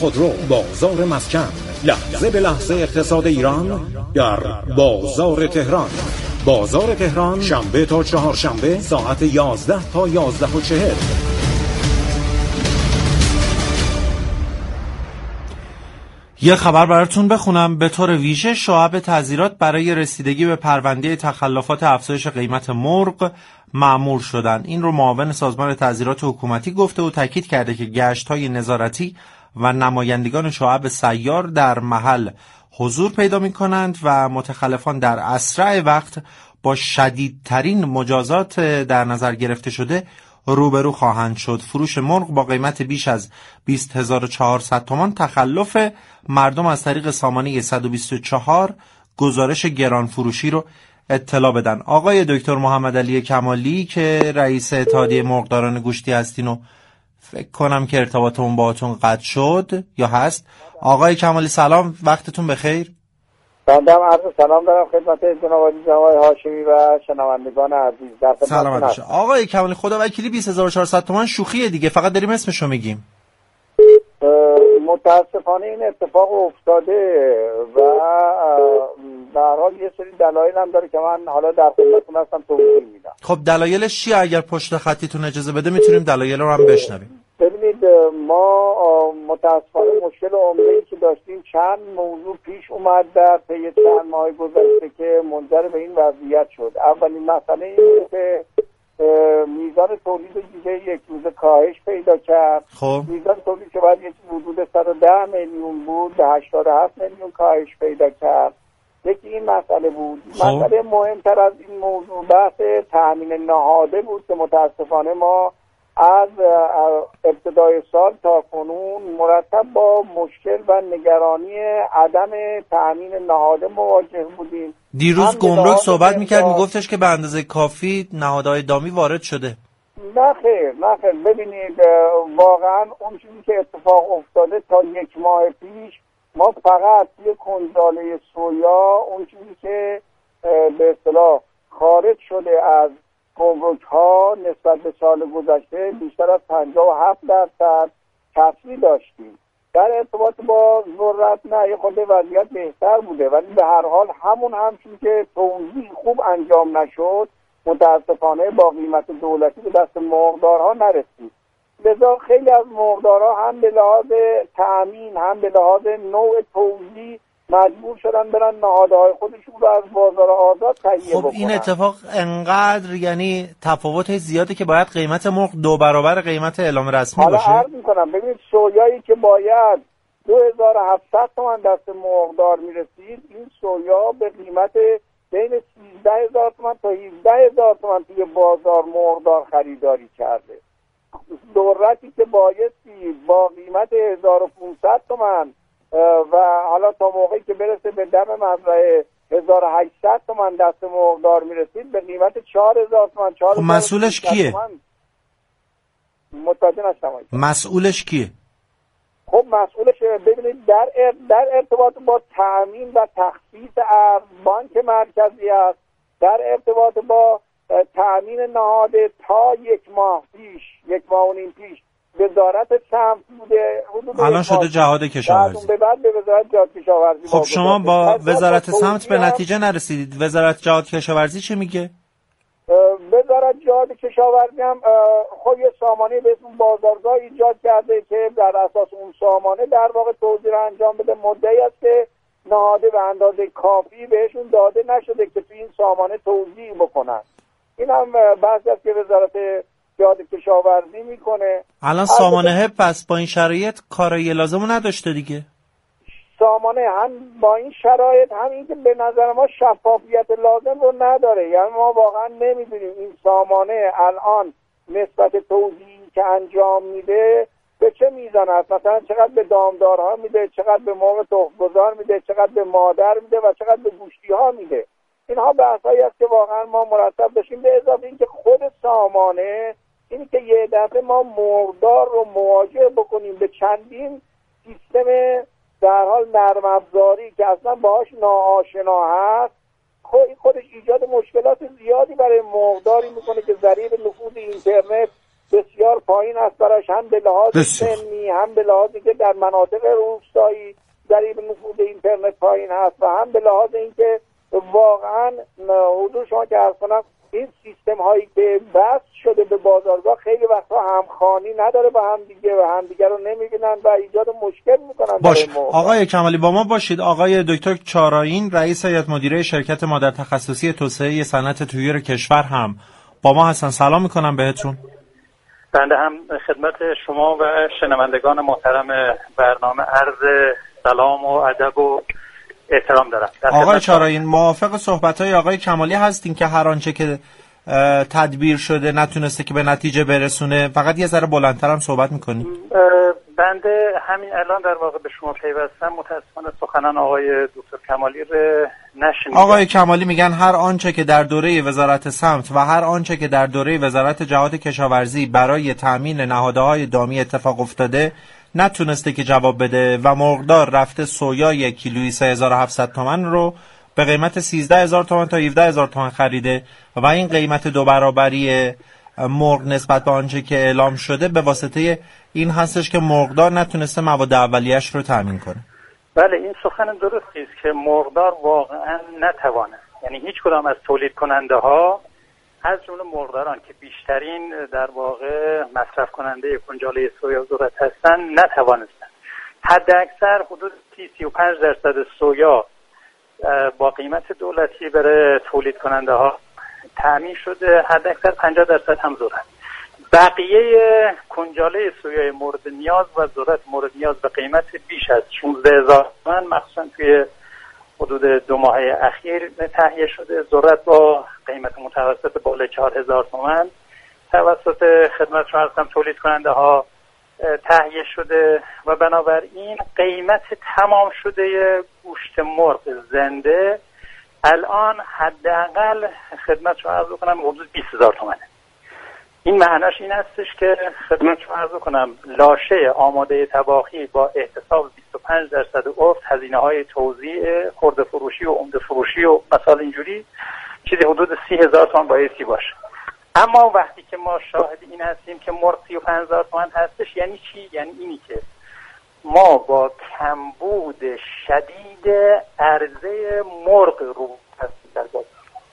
خودرو، بازار مسکن، لحظه به لحظه اقتصاد ایران در بازار تهران. بازار تهران شنبه تا چهارشنبه ساعت 11 تا 11:40. یه خبر براتون بخونم. به طور ویژه شعب تعزیرات برای رسیدگی به پرونده تخلفات افزایش قیمت مرغ مأمور شدن. این رو معاون سازمان تعزیرات حکومتی گفته و تاکید کرده که گشت‌های نظارتی و نمایندگان شعب سیار در محل حضور پیدا می‌کنند و متخلفان در اسرع وقت با شدیدترین مجازات در نظر گرفته شده روبرو خواهند شد. فروش مرغ با قیمت بیش از 20400 تومان تخلف مردم از طریق سامانه 124 گزارش گران فروشی رو اطلاع بدن. آقای دکتر محمد علی کمالی که رئیس اتحادیه مرغداران گوشتی هستین و فکر کنم که ارتباطمون باهاتون قطع شد یا هست. آقای کمالی سلام، وقتتون بخیر. سلام دارم خدمت جناب هاشمی و شنوندگان عزیز. سلام علیکم. آقای کمالی خدا وکیلی 20400 تومان شوخیه دیگه، فقط داریم اسمشو میگیم. متاسفانه این اتفاق افتاده و در حال یه سری دلایل هم داره که من حالا در خدمتتون هستم توضیح میدم. خب دلایلش چیه؟ اگر پشت خطیتون اجازه بده میتونیم دلایل رو هم بشنویم. ببینید ما متاسفانه مشکل عمده‌ای که داشتیم چند موضوع پیش اومد در طی چند ماه گذشته که منجر به این وضعیت شد. اولین مسئله این که میزان تولید دیگه یک روز کاهش پیدا کرد. خب میزان تولید که باید یک حدود 110 میلیون بود به 87 میلیون کاهش پیدا کرد. یکی این مسئله بود. مسئله مهمتر از این موضوع بحث تامین نهاده بود که متاسفانه ما از ابتدای سال تا کنون مرتب با مشکل و نگرانی عدم تامین نهاده مواجه بودیم. دیروز گمرک صحبت میکرد، میگفتش که به اندازه کافی نهادهای دامی وارد شده. نه خیر. ببینید واقعا اون چیزی که اتفاق افتاده تا یک ماه پیش ما فقط توی کنجاله سویا اون چیزی که به اصطلاح خارج شده از گمرک ها نسبت به سال گذشته بیشتر از 57% کسری داشتیم. در ارتباط با ذرت نه یه خورده وضعیت بهتر بوده، ولی به هر حال همون همچون که توزیع خوب انجام نشد متاسفانه با قیمت دولتی به دست مرغدارها نرسید. لذا خیلی از مرغدارها هم به لحاظ تأمین هم به لحاظ نوع توزیع مجبور شدن برن نهادهای خودشون رو از بازار آزاد تهیه بکنن. خب این اتفاق انقدر یعنی تفاوت زیاده که باید قیمت مرغ 2 برابر قیمت اعلام رسمی باشه. حالا عرض میکنم ببینید سویایی که باید 2700 تومان دست مرغدار میرسید، این سویا به قیمت بین 13000 تومان تا 17000 تومان توی بازار مرغدار خریداری کرده. ذرتی که بایستی با قیمت 1500 تومان و حالا تا موقعی که برسه به دم مزرعه 1800 تومان دست مرغدار میرسید به قیمت 4000 تومان. خب مسئولش کیه؟ متوجه نشدم. مسئولش کیه؟ خب مسئولش ببینید در ارتباط با تأمین و تخصیص ارز بانک مرکزی است. در ارتباط با تأمین نهاده تا یک ماه و نیم پیش وزارت سمت بوده. الان شده جهاد کشاورزی. به بعد به وزارت جهاد کشاورزی. خب شما با وزارت سمت به نتیجه نرسیدید. وزارت جهاد کشاورزی چه میگه؟ وزارت جهاد کشاورزی هم خب یه سامانه به اسم بازارگاه ایجاد کرده که در اساس اون سامانه در واقع توزیع رو انجام بده. مدعی است که نهاده به اندازه کافی بهشون داده نشده که تو این سامانه توزیع بکنن. این هم بحثی است که وزارت جهاد کشاورزی میکنه. الان سامانه پس با این شرایط کارایی لازمو نداشته دیگه. سامانه هم با این شرایط هم این که به نظر ما شفافیت لازم رو نداره. یعنی ما واقعا نمیدونیم این سامانه الان نسبت توزیعی که انجام میده به چه میزان است. مثلا چقدر به دامدارها میده، چقدر به مرغ تخم‌گذار میده، چقدر به مادر میده و چقدر به گوشتی‌ها میده. اینها بحثایی است که واقعا ما مرتب داشتیم. به اضافه اینکه خود سامانه اینی که یه دفعه ما مرغدار رو مواجه بکنیم به چندین سیستم در حال نرم افزاری که اصلا باهاش ناآشنا هست، خودش ایجاد مشکلات زیادی برای مرغداری میکنه که ذریعه نفوذ اینترنت بسیار پایین است براش، هم به لحاظ سنی هم به لحاظی که در مناطق روستایی ضریب نفوذ اینترنت پایین هست و هم به لحاظ اینکه واقعا حضور شما که عرض کنم این سیستم هایی که بس شده به بازارگاه خیلی وقتا همخوانی نداره با همدیگه و همدیگه رو نمیبینن و ایجاد مشکل میکنن. باش آقای کمالی با ما باشید. آقای دکتر چارایین رئیس هیئت مدیره شرکت مادر تخصصی توسعه صنعت طیور کشور هم با ما هستن. سلام میکنم بهتون. بنده هم خدمت شما و شنوندگان محترم برنامه عرض سلام و ادب و احترام دارم. آقای چارایین موافق صحبت‌های آقای کمالی هستین که هر آنچه که تدبیر شده نتونسته که به نتیجه برسونه؟ فقط یه ذره بلندتر هم صحبت میکنی. بنده همین الان در واقع به شما پیوستم، متاسفانه سخنان آقای دکتر کمالی رو نشنیدم. آقای کمالی میگن هر آنچه که در دوره وزارت سمت و هر آنچه که در دوره وزارت جهاد کشاورزی برای تامین نهادهای دامی اتفاق افتاده نتونسته که جواب بده و مرغدار رفته سویای کیلویی 3700 تومان رو به قیمت 13000 تومان تا 17000 تومان خریده و این قیمت دو برابری مرغ نسبت به آنچه که اعلام شده به واسطه این هستش که مرغدار نتونسته مواد اولیه‌اش رو تامین کنه. بله این سخن درستی است که مرغدار واقعا نتوانه، یعنی هیچ کدام از تولید کننده ها از جمله مرغداران که بیشترین در واقع مصرف کننده کنجاله سویا و ذرت هستن نتوانستن. حد اکثر حدود 35% سویا با قیمت دولتی برای تولید کننده ها تامین شده، حد اکثر 50% هم ذرت. بقیه کنجاله سویای مورد نیاز و ذرت مورد نیاز به قیمت بیش از 16000 تومان مخصوصا توی حدود 2 ماه اخیر تهیه شده. ذرت با قیمت متوسط بالای 4000 تومان توسط خدمت شما هستم تولید کننده ها تهیه شده و بنابراین قیمت تمام شده گوشت مرغ زنده الان حداقل خدمت شما عرض کنم حدود 20000 تومانه. این معناش این هستش که خدمت شما عرض کنم لاشه آماده طباخی با احتساب 25% افت، هزینه‌های توزیع، خرده فروشی و عمده فروشی و مثال اینجوری چیزی حدود 30000 تومان بایستی باشه. اما وقتی که ما شاهد این هستیم که مرغ 35000 تومان هستش، یعنی چی؟ یعنی اینی که ما با کمبود شدید عرضه مرغ رو هستیم در بازار.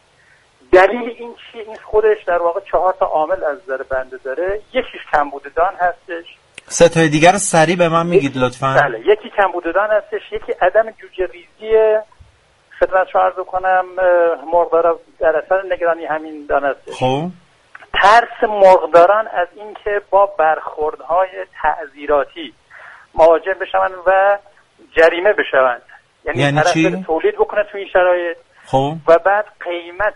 دلیل این چی؟ این خودش در واقع 4 تا عامل از نظر بنده داره. یکیش کمبود دان هستش. 3 تا دیگر رو سریع به من میگید لطفاً. بله، یکی کمبود دان هستش، یکی عدم جوجه ریزی خدمت شما عرض کنم مرغدارا در اثر نگرانی همین دان هستش. خب ترس مرغداران از اینکه با برخوردهای تعزیراتی مواجه بشوند و جریمه بشوند، یعنی طرف چی؟ تولید بکنه تو این شرایط خب و بعد قیمت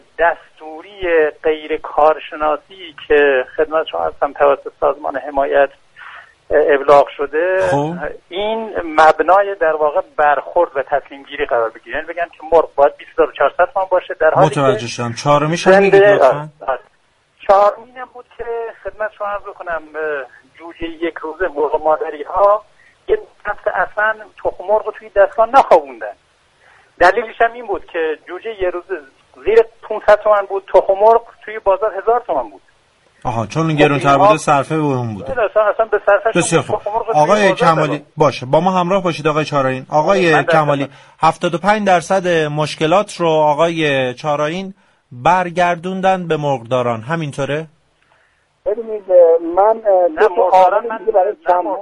دستوری غیر کارشناسی که خدمت شما هستم توسط سازمان حمایت ابلاغ شده خب. این مبنای در واقع برخورد و تصمیم گیری قرار بگیره، یعنی بگن که مرغ باید 20400 تومان باشه در حالی که متوجه شدم. چهارمیش هم میگید لطفاً. چهارمین بود که خدمت شما عرض کنم جوجه یک روزه مرغ مادری ها یه هفته اصلا تخم مرغ توی دستگاه نخوابوندن. دلیلش هم این بود که جوجه یه روزه زیر 500 تومان بود، تخم مرغ توی بازار 1000 تومان بود. آها، چون گرونتر بوده صرفه به اون بوده. اصلا به صرفه. بسیار خوب. آقای کمالی باشه با ما همراه باشید. آقای چارایین، آقای کمالی 75% مشکلات رو آقای چارایین برگردوندن به مرغداران، همینطوره؟ ببینید من برای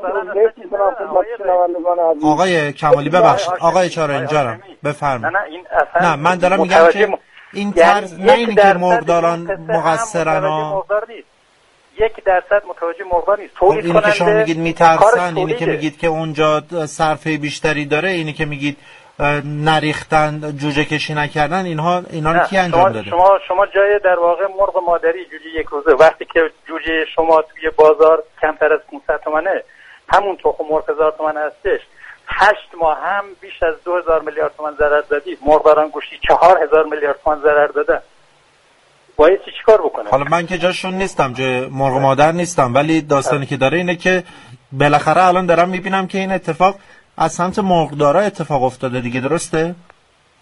آقای کمالی ببخشید آقای چارایین جانم بفرمایید. نه من دارم میگم که این طرز نه اینی که مرغداران مقصرن 1% متوجه مرغدار نیست. تولید اینی که شما میگید میترسن، اینی که میگید که اونجا صرفه بیشتری داره، اینی که میگید نریختن، جوجه کشی نکردن، اینا رو کی انجام داده؟ شما جای در واقع مرغ مادری جوجه یک روزه وقتی که جوجه شما توی بازار کمتر از 500 تومانه، همون تخم مرغ 1000 تومان هستش، 8 ماه هم بیش از 2000 میلیارد تومان ضرر زدید. مرغداران گوشتی 4000 میلیارد تومان ضرر دادن. باید چیکار بکنه؟ حالا من که جاشون نیستم، جای مرغ مادر نیستم، ولی داستانی که داره اینه که بالاخره الان دارم میبینم که این اتفاق از سمت مرغدارا اتفاق افتاده دیگه، درسته؟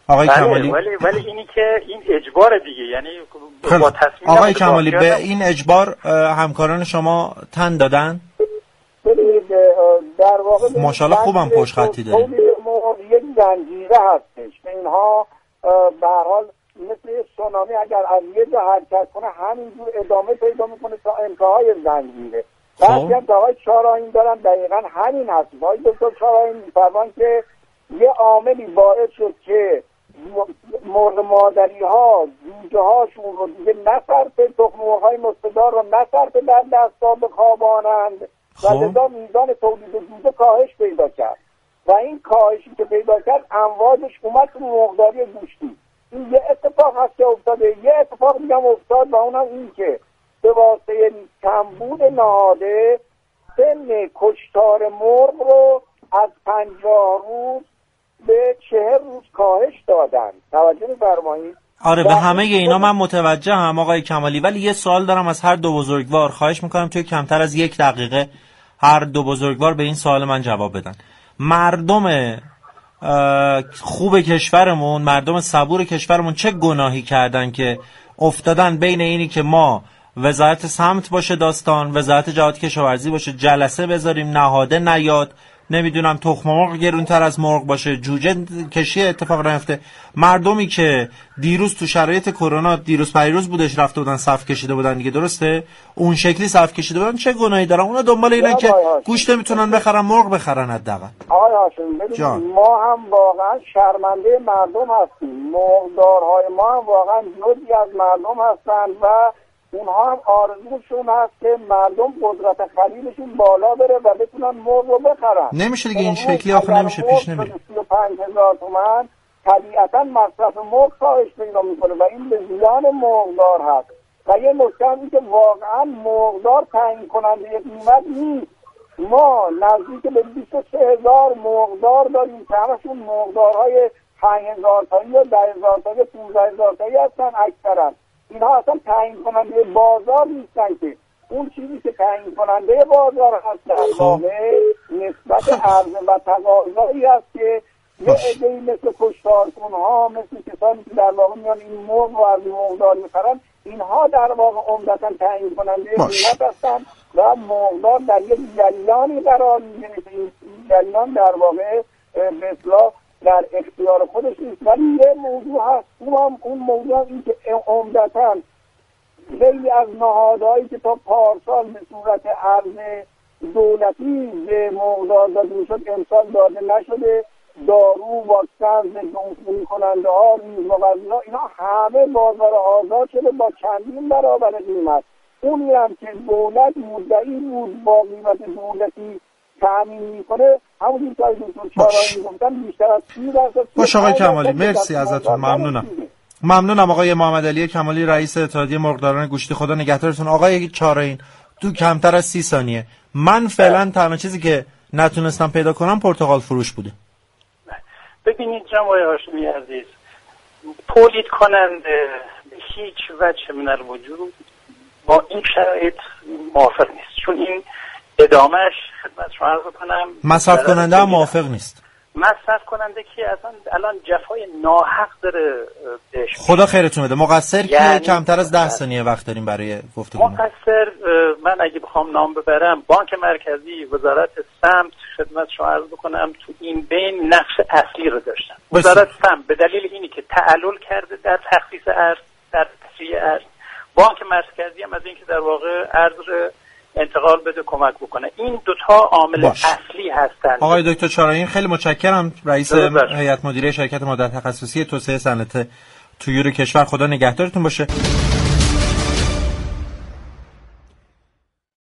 آقای کمالی. ولی اینی که این اجبار دیگه، یعنی با تصمیم آقای کمالی به این اجبار همکاران شما تن دادن؟ ببینید در واقع ماشاءالله خوبم پشت خطی داریم. یک زنجیره هستش که اینها به هر حال مثل سونامی اگر از یه جا حرکت کنه همینجور ادامه پیدا میکنه تا انتهای زنجیره. بعضی هم آقای چارآیین دارن دقیقا همین هست. آقای دکتر چارآیین میفرمان که یه عاملی باعث شد که مرغ مادری ها جوجه هاشون رو دیگه نصرفه، تخم مرغ های مستدار رو نصرفه در دستان بخوابانند و لذا میزان تولید جوجه کاهش پیدا کرد و این کاهشی که پیدا کرد امواجش اومد تو مرغداری گوشتی. این یه اتفاق هست که افتاده. یه اتفاق دیگه افتاد و اونم این که به واسطه کمبود نهاده سن کشتار مرغ رو از 50 روز به 40 روز کاهش دادن. توجه بفرمایید. آره به همه اینا من متوجه هم آقای کمالی، ولی یه سوال دارم از هر دو بزرگوار. خواهش میکنم توی کمتر از 1 دقیقه هر دو بزرگوار به این سوال من جواب بدن. مردم خوب کشورمون، مردم صبور کشورمون چه گناهی کردن که افتادن بین اینی که ما وزارت سمت باشه داستان، وزارت جهاد کشاورزی باشه جلسه بذاریم نهاده نیاد، نمیدونم تخم مرغ گرونتر از مرغ باشه، جوجه کشی اتفاق نیفته. مردمی که دیروز تو شرایط کرونا دیروز پریروز بودش رفته بودن صف کشیده بودن دیگه، درسته؟ اون شکلی صف کشیده بودن، چه گناهی دارن؟ اونا دنبال اینن که گوشت میتونن بخرن، مرغ بخرن حداقل. آقای هاشمی ببینید ما هم واقعا شرمنده مردم هستیم. مرغدارهای ما هم واقعا جزئی از مردم هستند و اونها هم آرزوشون هست که مردم قدرت خریدشون بالا بره و بتونن مرغ رو بخرن. نمیشه دیگه این شکلی آخه نمیشه، پیش نمیره. 35,000 تومان طبیعتا مصرف مرغ کاهش پیدا میکنه و این به زیان مرغدار هست. و یه نکته این که واقعا مرغدار تعیین کننده قیمت نیست. ما نزدیک به 23,000 مرغدار داریم که همشون مرغدارهای 5,000 تایی یا 10,000 تایی 15,000 تایی هستن اکثرا. اینها اصلا تعیین کننده بازار نیستن که اون چیزی که تعیین کننده بازار هست در واقع نسبت عرضه و تقاضایی است که یه عده‌ای مثل کشتارکنها، مثل کسانی که در واقع میان این مرغ رو از مرغدار میخرن، اینها در واقع عمدتاً تعیین کننده قیمت هستن و مرغدار در یک جریانی قرار میگیره که این جریان در واقع به اصطلاح در اختیار خودش نیست. ولی یه موضوع هست، اون موضوع این که عمدتاً خیلی از نهادهایی که تا پارسال به صورت ارز دولتی به مرغدار داده میشد امسال داده نشده. دارو، واکسن، ضدعفونی کننده ها، ریزمغذی ها، اینا همه بازار آزاد شده با چندین برابر قیمت. اونی هم که دولت مدعی بود با قیمت دولتی تامین میکنه، همون که دکتر چارآیین گفتن بیشتر از 30%. باش آقای کمالی، مرسی ازتون، ممنونم آقای محمد علی کمالی رئیس اتحادیه مرغداران گوشتی. خدا نگهدارتون. آقای چارآیین تو کمتر از 30 ثانیه، من فعلا تنها چیزی که نتونستم پیدا کنم پرتقال فروش بوده. ببینید جناب آقای هاشمی عزیز، تولید کننده به هیچ وجه من الوجود با این شرایط موافق نیست، چون این ادامهش خدمت شما عرض کنم مصرف کننده هم موافق نیست. مصرف کننده که الان جفای ناحق داره بهش. خدا خیرتون بده. مقصر که کمتر از 10 ثانیه وقت داریم برای گفتگو. مقصر من اگه بخوام نام ببرم بانک مرکزی، وزارت سمت، خدمت شما عرض بکنم تو این بین نقش اصلی رو داشتن. وزارت سمت به دلیل اینی که تعلل کرده در تخصیص ارز، در تسریع ارز، بانک مرکزی هم از اینکه در واقع ارز رو انتقال بده کمک بکنه. این دوتا عامل اصلی هستند. آقای دکتر چارآیین خیلی متشکرم، رئیس هیئت مدیره شرکت مدت تخصصی توسعه صنعت طیور کشور. خدا نگهدارتون باشه.